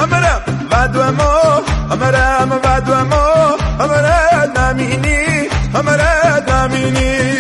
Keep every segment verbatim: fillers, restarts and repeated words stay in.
امرم ودوما امرم ودوما امرم نمینی امرم نمینی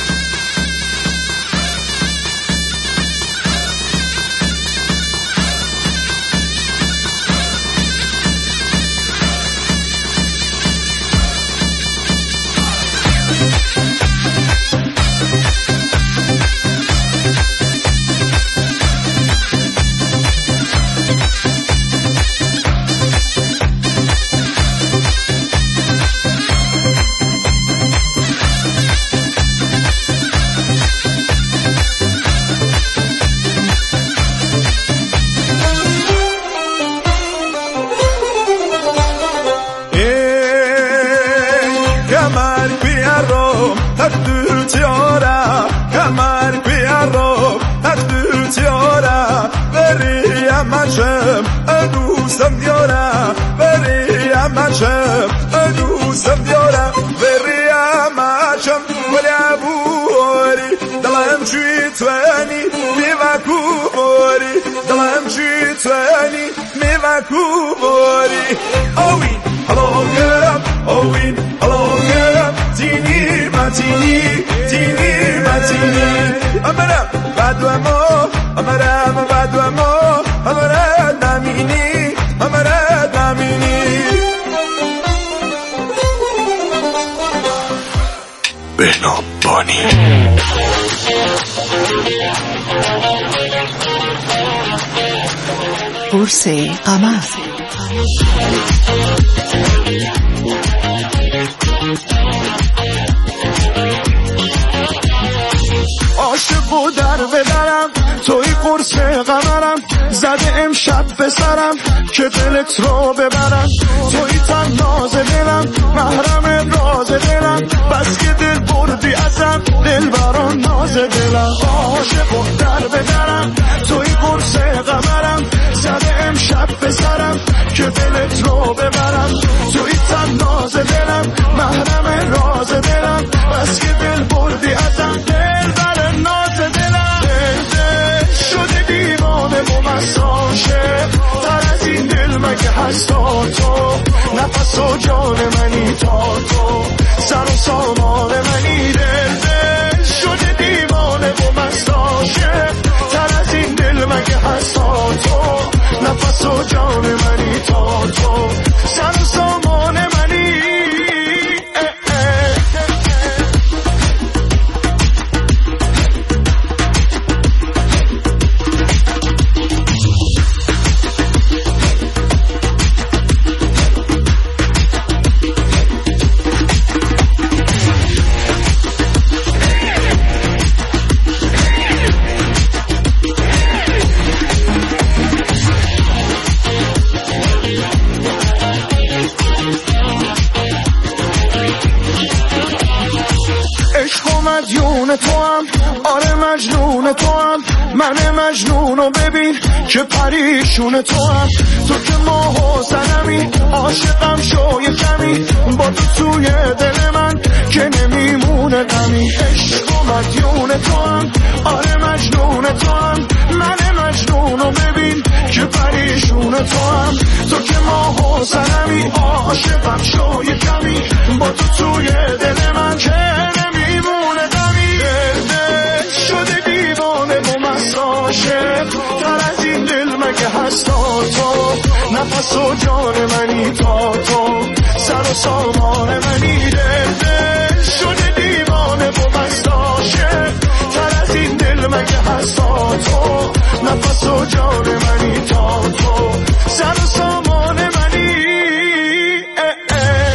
دوستم دیارم بریم مچم دوستم دیارم بریم مچم ولی ابواری دلم چی توانی میوکو باری دلم چی توانی میوکو باری اوین هلاگرم اوین هلاگرم تینی متینی تینی متینی امرم بدوما امرم بدوما امرم نمینی امرم نمینی بهنام بانی بورس قمر عاشق و در بدرم توی قرص قمرم زده امشب به سرم که دلت رو ببرم توی تن ناز دلم محرم راز دلم بس که دل بردی ازم دل بران ناز دلم عاشق و در بدرم توی قرص قمرم زده امشب به سرم که دلت رو ببرم توی تن ناز دلم محرم راز دلم بس که دل بردی ازم دل بران ناز دلم دل دل شده دیوانه و مساشه تر از این دل مگه هستا تو نفس و جان منی تا تو سر و سامان منی دل دل شده دیوانه و مساشه تر از این دل مگه هستا تو نفس و جان منی تا تو سر و سامان منی مدیون تو هم آره مجنون تو هم من مجنونو ببین که پریشون تو هم تو که ماه و سنمی عاشقم شو یه کمی با تو توی دل من که نمیمونه غمی عشق و مدیون تو هم آره مجنون تو هم من مجنونو ببین که پریشون تو هم تو که ماه و سنمی عاشقم شو یه کمی با تو توی دل من که نمیمونه غمی دل دل شده دیوانه و مساشه تر از این دل مگه هستا تو نفس و جان منی تا تو سر و سامان منی دل دل شده دیوانه و مساشه تر از این دل مگه هستا تو نفس و جان منی تا تو سر و سامان منی اه اه.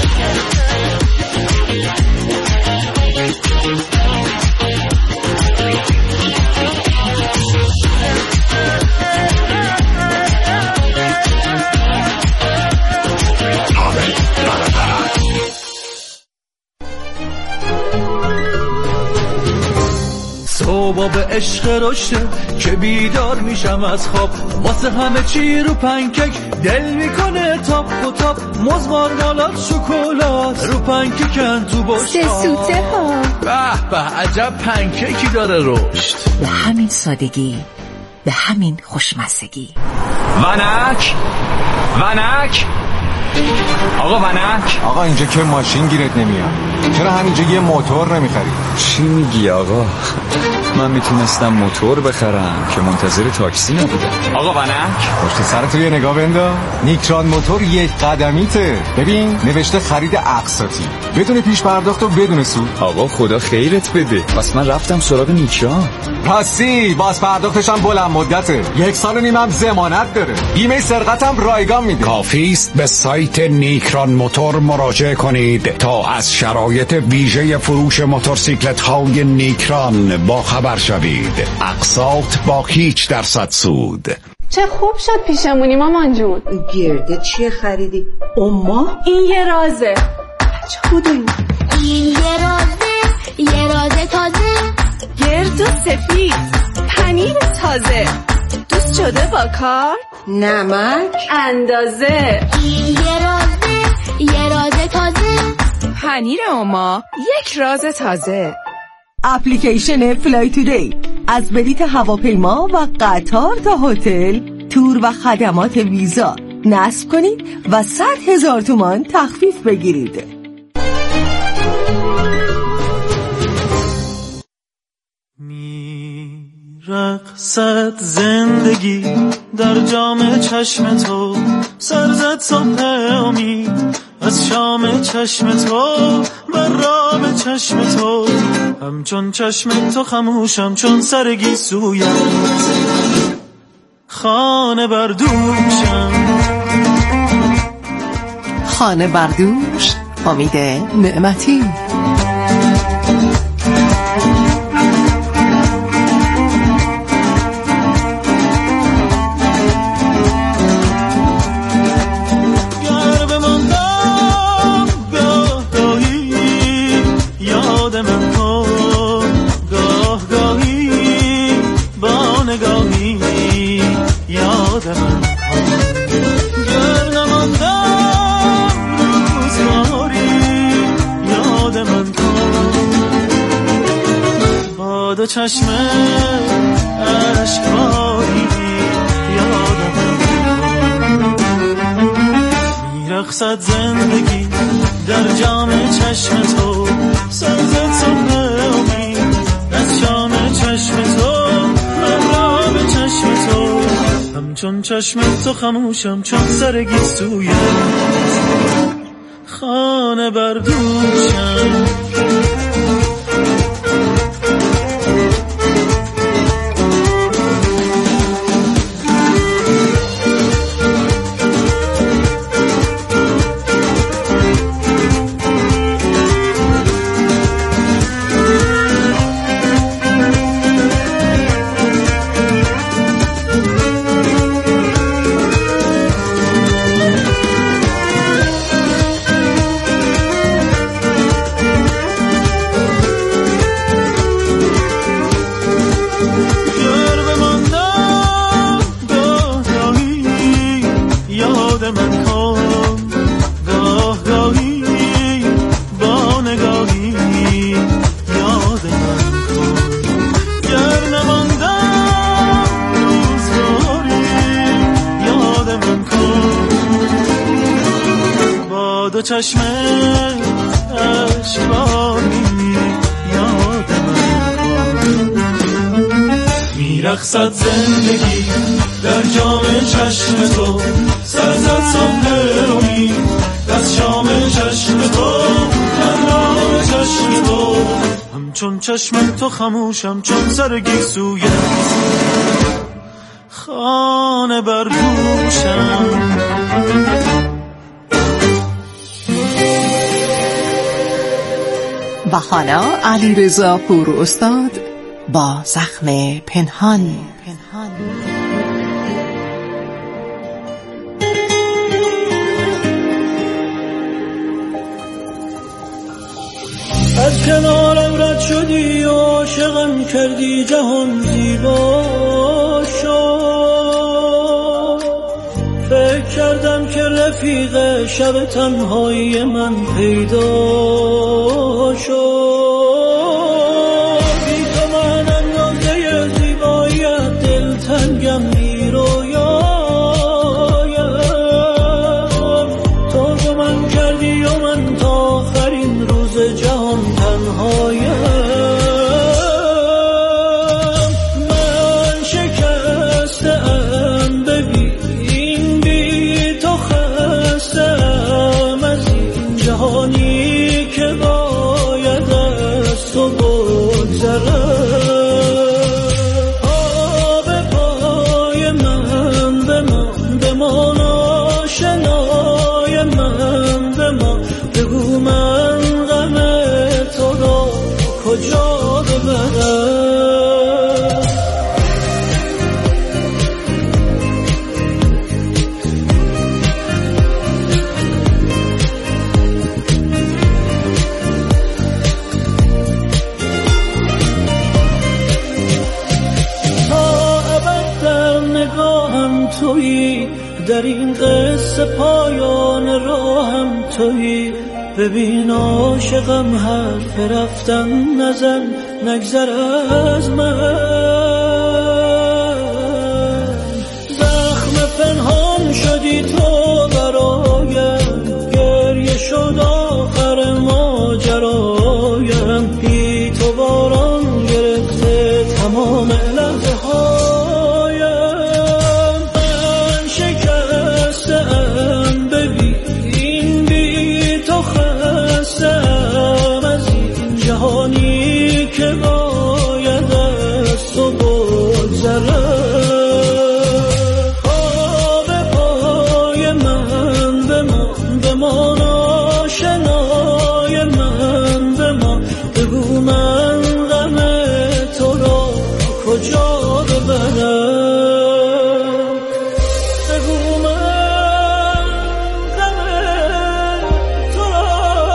صبح به عشق روشه که بیدار میشم از خواب واسه همه چی رو پنکک دل میکنه تاپ و تاپ موز مارمالاد شکلات رو پنککن تو بشقاب سه سوته ها به به عجب پنککی داره رشد به همین سادگی به همین خوشمزگی ونک ونک آقا ونک. آقا اینجا که ماشین گیرت نمیاد، چرا همینجا یه موتور نمیخری؟ چی میگی آقا؟ من میتونستم موتور بخرم که منتظر تاکسی نبودم. آقا ونک پشت سرت یه نگاه بنداز. نیکران موتور یک قدمیته. ببین نوشته خرید اقساطی بدون پیش پرداخت و بدون سود. آقا خدا خیرت بده. پس من رفتم سراغ نیکران. راستی باز پرداختش هم بلند مدته، یک سال و نیم هم ضمانت داره، بیمه سرقت هم رایگان میده. کافی است به سایت نیکران موتور مراجعه کنید تا از شرایط ویژه فروش موتورسیکلت های نیکران با خبر شوید. اقساط با هیچ درصد سود. چه خوب شد پیشمونی مامان جون. گرده چیه خریدی؟ اما این یه رازه. چه بود این؟ این یه رازه، یه رازه تازه، گرد و سفید، پنیر تازه، دوست شده با کار، نمک اندازه. این یه رازه، یه رازه تازه، پنیر اوما یک راز تازه. اپلیکیشن فلای تودی از بلیت هواپیما و قطار تا هتل، تور و خدمات ویزا نصب کنید و صد هزار تومان تخفیف بگیرید. رقصد زندگی در جام چشم تو، سرزد صبح امید از شام چشم تو، بر رام چشم تو، همچون چشم تو خموشم چون سرگی سویت، خانه بردوشم. خانه بردوش امید نعمتی. چشم اشکایی یادم میرقصد زندگی در جام چشم تو، سرزد صبح امید از شام چشم تو، مرام چشم تو، همچون چشم تو خموشم چون سرگی سویت، خانه بردوشم. چشم اشکانی یادم میرقصد زندگی در جام چشم تو، سرزد صبح امید از شام چشم تو، مرام چشم تو، همچون چشم تو خموشم چون سرگی سویت، خانه بردوشم. و حالا علیرضا پور استاد با زخم پنهان. از کنارم رد شدی و عاشقم کردی، جهان زیبا شد، فکر کردم که رفیق شب تنهایی من پیدا شد، بی تو من اندازه زیباییت دلتنگم بی رویا هم تویی، در این قصه پایان راهم تویی. ببین عاشقم حرف رفتن نزن، نگذر از من. زخم پنهان شدی تو برایم، گریه شد آخر ماجرایم. بی تو باران گرفته تمام لحظه هایم. من شکستم ببین، بی تو خستم از این جهانی که باید از تو بگذرم. خواب پای من بمان، بمان آشنای من بمان. بگو من غم تو را کجا ببرم. بگو من غم تو را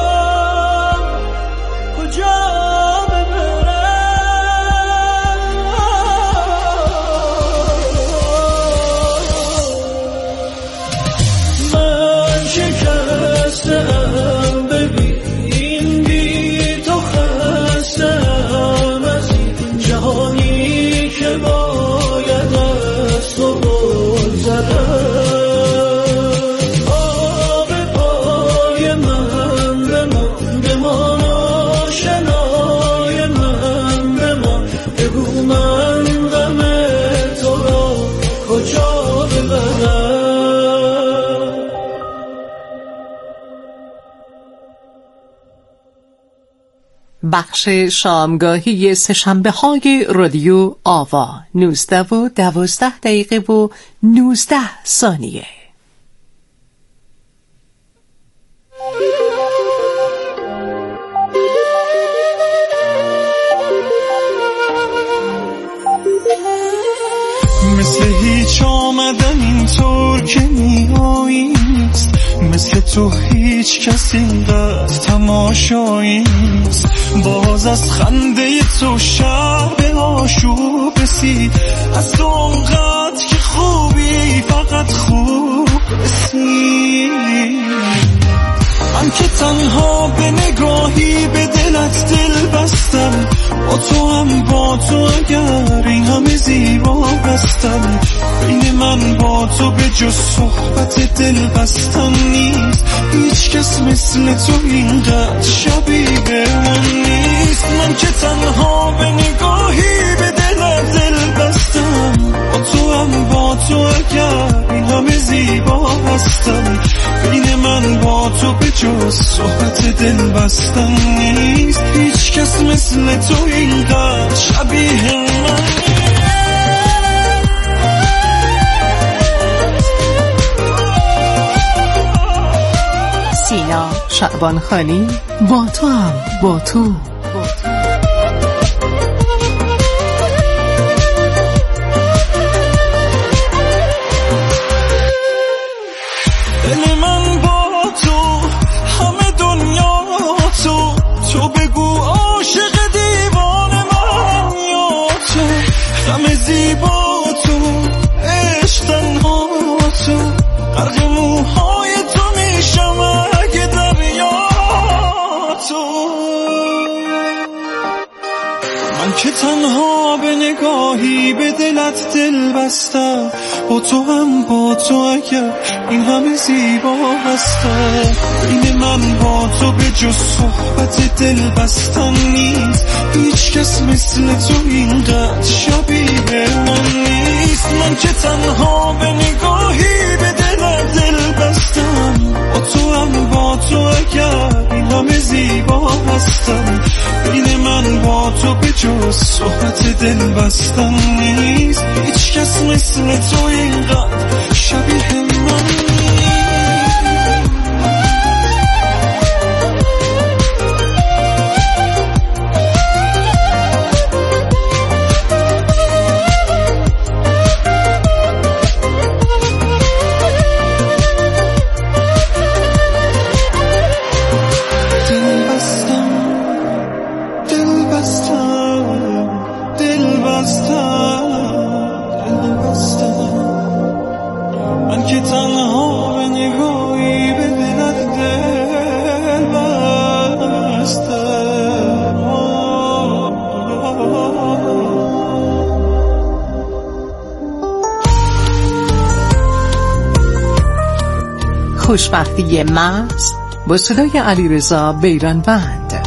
کجا ببرم. من شکستم ببین، بی تو خستم از این جهانی که باید از تو بگذرم. آب پای من بمان، بمان آشنای من بمان. بگو من غم تو را کجا ببرم. بخش شامگاهی سه‌شنبه های رادیو آوا، نوزده و دوازده دقیقه و نوزده ثانیه. مثل هیچ آمدن اینطور که میایی نیست، مثل تو هیچ کس اینقدر تماشایی نیست. باز از خنده تو شب به آشوب رسید، از تو اونقدر که خوبی فقط خوب رسید. من که تنها به نگاهی به دلت دل بستم، با تو هم با تو اگر این همه زیبا بستم. بین من با تو به جز صحبت دل بستن نیست، هیچ کس مثل تو اینقدر شبیه من نیست. من که تنها به نگاهی به دلت دل بستم، با تو هم با تو اگر این همه زیبا هستم. بین من با تو به جز صحبت دل بستن نیست، هیچ کس مثل تو اینقدر شبیه من نیست. سینا شعبانخانی، با تو هم با تو. دل من با تو، همه دنیا تو. تو بگو عاشق دیوان من یا تو، غم زیبا تو، عشق تنها تو. غرق موهای تو میشم اگه دریا تو. من که تنها به نگاهی به دلت دل بستم، با تو هم با تو اگر این همه زیبا هستم. بین من با تو به جز صحبت دل بستن نیست، هیچ کس مثل تو اینقدر شبیه من نیست. من که تنها به نگاهی به دلت دل بستم، با تو هم با تو اگر این همه زیبا هستم. بین من با تو به جز صحبت دل بستن نیست، هیچ کس مثل تو اینقدر شبیه من نیست. خوشبختی محض با صدای علیرضا بیرانوند.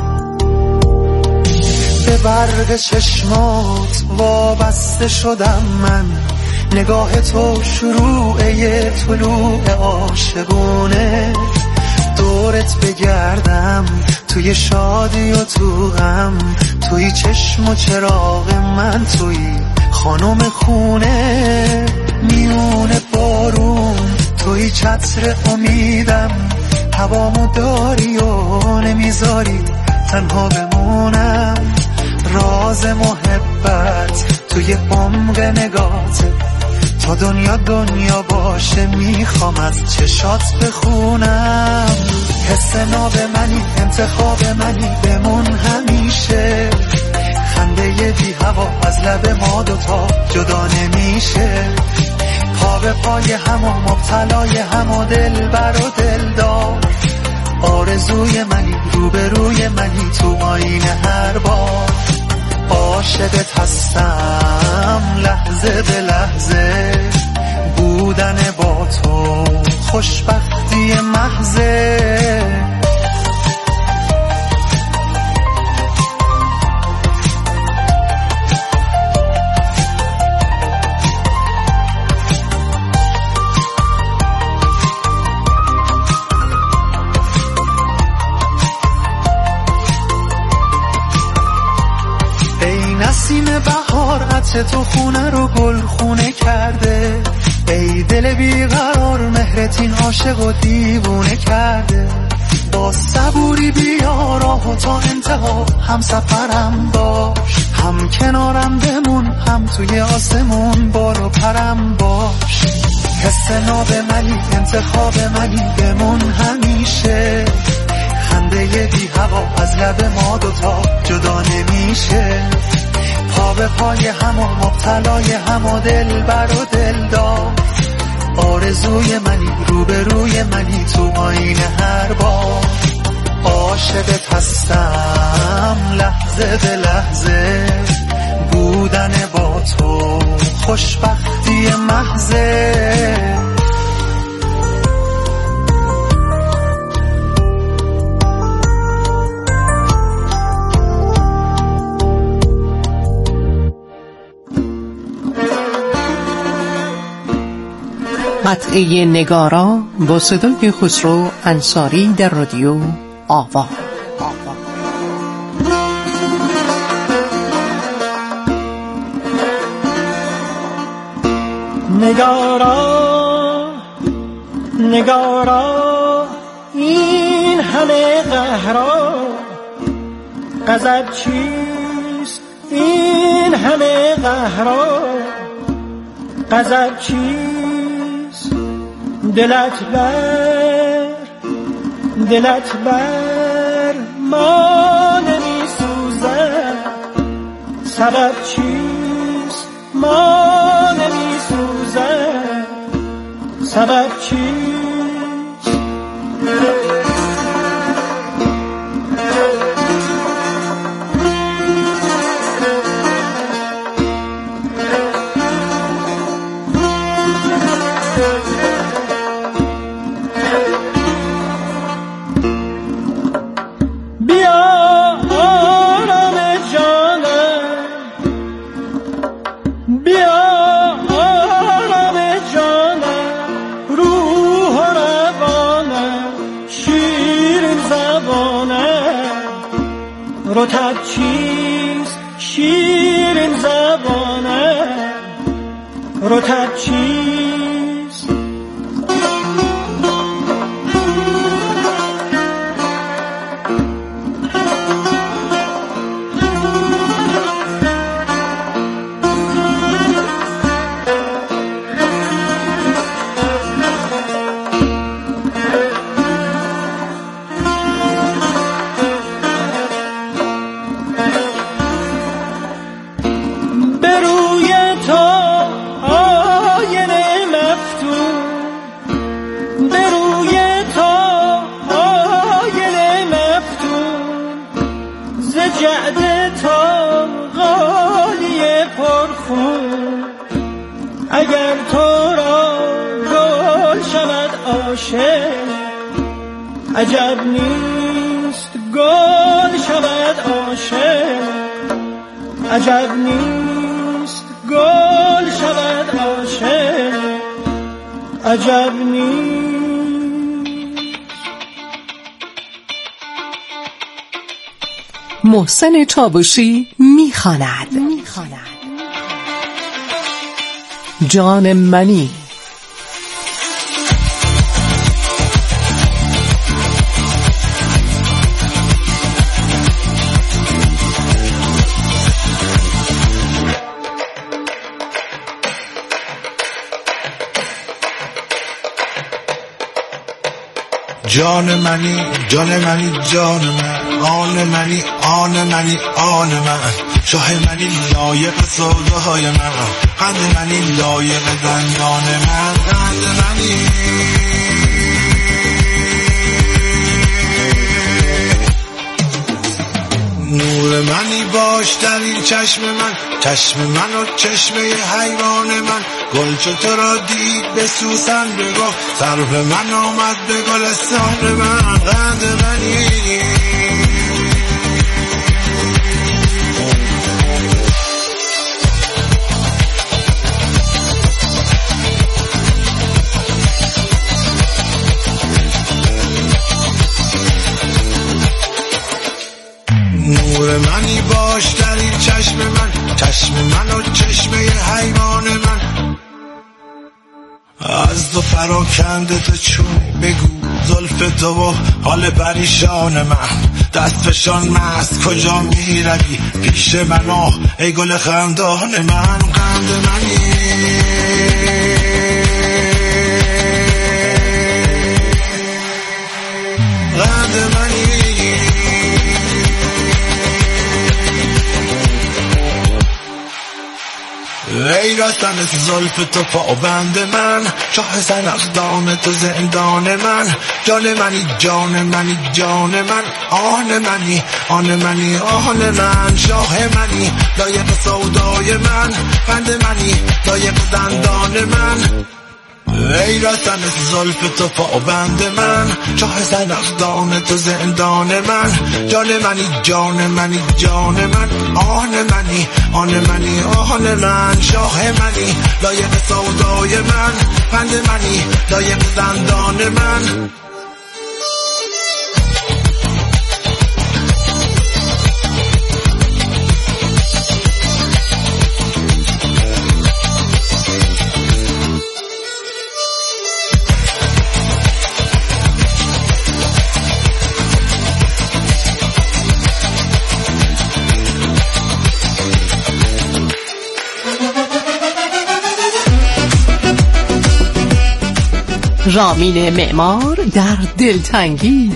به برق چشمات وابسته شدم من، نگاه تو شروع طلوع عاشقونه، دورت بگردم توی شادی و تو غم، توی چشم و چراغ من، توی خانم خونه، میونه بارون توی چتر امیدم، هوامو داری و نمیذاری تنها بمونم، راز محبت توی عمق نگاته، تا دنیا دنیا باشه میخوام از چشات بخونم، حس ناب منی انتخاب منی بمون همیشه، خنده بی هوا از لب ما دوتا جدا نمیشه، پا به پای هم و مبتلای هم و دل بر و دل دار، آرزوی منی روبروی منی تو آینه هر بار، عاشقت هستم لحظه به لحظه، بودن با تو خوشبختی محضه. نسیم بهار عطر تو خونه رو گل خونه کرده، ای دل بیقرار مهرتین عاشق و دیوونه کرده، با صبوری بیا راهو تا انتها هم سفرم باش، هم کنارم بمون هم توی آسمون بارو پرم باش، حس ناب منی انتخاب منی بمون همیشه، خنده بی هوا از لب ما دوتا جدا نمیشه، پا به پای هم و مبتلای هم و دل بر و دل دار، آرزوی منی روبروی منی تو آینه هر بار، عاشقت هستم لحظه به لحظه، بودن با تو خوشبختی محضه. قطعه نگارا با صدای خسرو انصاری در رادیو آوا. نگارا نگارا این همه قهرا، غضب چیست این همه قهرا، غضب چیست دلت بر دلت بر ما نمی سوزد، سبب چیست ما نمی سوزد، سبب چیست؟ رطب چیست شیرین زبانه، رطب چیست؟ اگر تو را گل شود عاشق عجب نیست گل شود عاشق عجب نیست گل شود عاشق عجب نیست. محسن چاوشی میخواند جان منی. جان منی جان منی جان من، آن منی آن منی آن من، شاه منی لایق سودای من، قند منی لایق زندان من، قند منی نور منی باش در این چشم من، چشم من و چشمه حیوان من، گل چو تو را دید به سوسن بگفت، سرو من آمد به گلستان من، قند منی نور منی باش در این چشم من، چشم من و چشمه حیوان من، از دو پراکنده تو چون بگو زلف تو و حال پریشان من، دست فشان مست کجا می روی پیش من آه ای گل خندان من، قند منی قند منی ای رسن زلف تو پابند من، شاه زنخدان تو زندان من، جان منی جان منی جان من، آن منی آن منی آن من، شاه منی لایق سودای من، قند منی لایق زندان من، ای رسن زلف تو پابند من، شاه زنخدان تو زندان من، جان منی جان منی جان من، آن منی آن منی آن من، شاه منی لایق سودای من، قند منی لایق زندان من. رامین معمار در دلتنگی.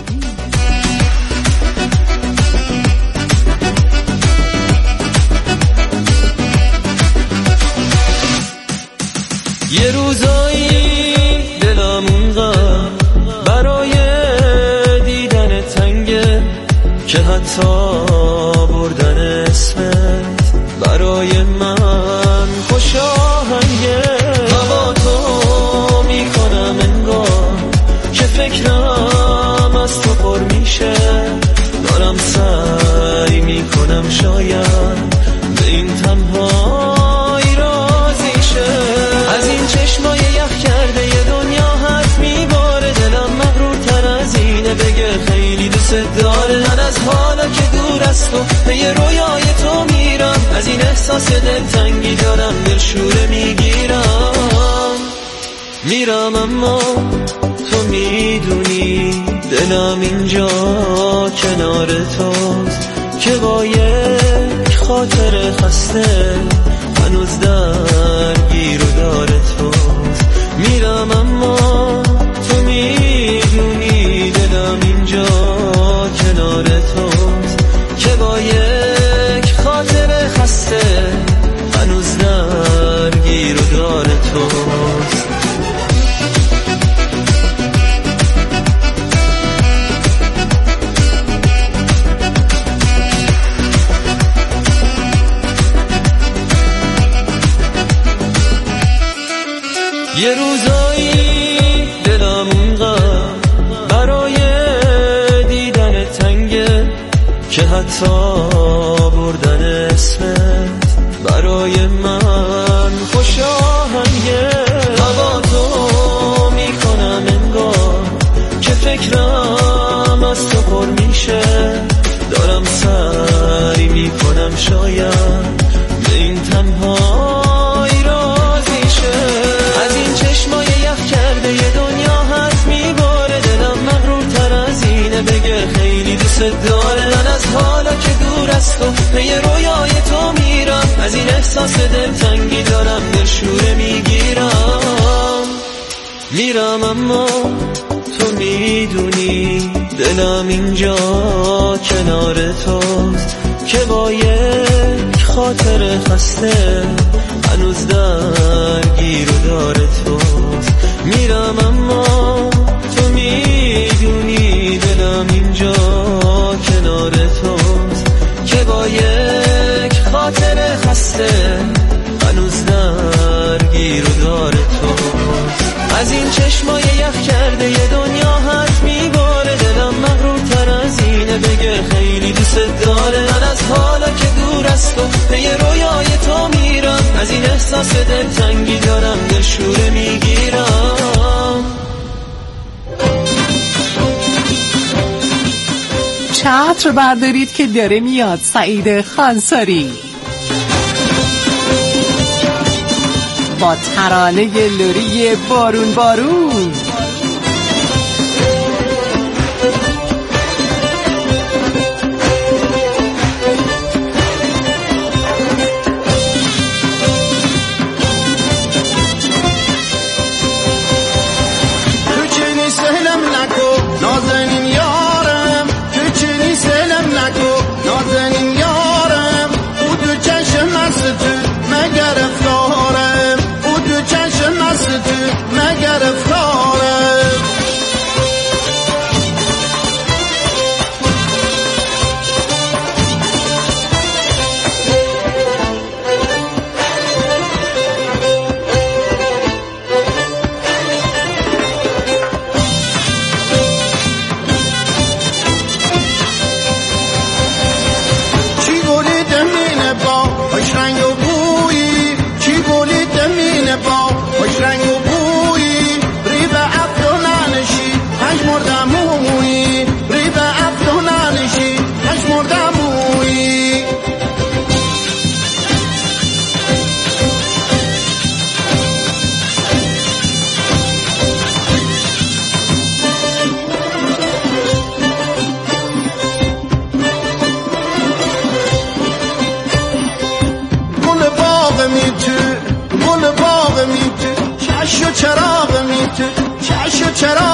یه روزایی دلم اونقدر برای دیدن تنگه که حتی بردن اسمت برای من خوش آهنگه، هوا تو میکنم انگار که فکرم از تو پر میشه، دارم سعی میکنم شاید به این تنهایی راضی شه، از این چشمای یخ کرده یه دنیا حد میباره، دلم مغرورتر از اینه بگه خیلی دوست داره، من از حالا که دور از تو به یه رویای تو میرم، از این احساس دلتنگی دارم دلشوره میگیرم، میرم اما تو میدونی دلم اینجا کنار توست که با یک خاطر خسته هنوز درگیر و داره توست، میرم اما تو میدونی دلم اینجا کنار توست که با یک خاطر خسته هنوز درگیر و داره توست. یه روزایی دلم حتی بردن اسمت برای من خوش آهنگه. هوا تو میکنم انگار که فکرم از تو پر میشه، دارم سعی میکنم شاید به این تنهایی راضی شه. از این چشمای یخ کرده یه دنیا هست میباره، دلم مغرورتر از اینه بگه خیلی دوست داره. من از حالا که دور از تو پی رویای تو میرم، از این احساس دلتنگی دارم دلشوره میگیرم. میرم اما تو میدونی دلم اینجا کنار توست که با یک خاطر خسته هنوز درگیر و داره توست. میرم اما تو میدونی دلم اینجا کنار توست که با یک خاطر خسته هنوز درگیر و داره توست. از این چشمای یخ کرده یه دنیا هست میباره، دلم مغرورتر از اینه بگه خیلی دوست داره. من از حالا که دور از تو پی رویای تو میرم، از این احساس دلتنگی دارم دلشوره میگیرم. چتر بردارید که داره میاد سعید خانساری با ترانه لوری بارون بارون. تو چنی سهلم نکو نازنین یارم، تو چنی سهلم نکو نازنین یارم. او دو چشم است تو مگر افکارم، او دو چشم است تو مگر افکارم. چی گلی دمینه با خوش رنگ و بویی، چی گلی دمینه با خوش رنگ و بویی. ری به عبدو ننشی هش مردمویی، ری به عبدو ننشی هش مردمویی. گل باغ می تو، گل باغ می تو، چش و چراغ می تو، چش و چراغ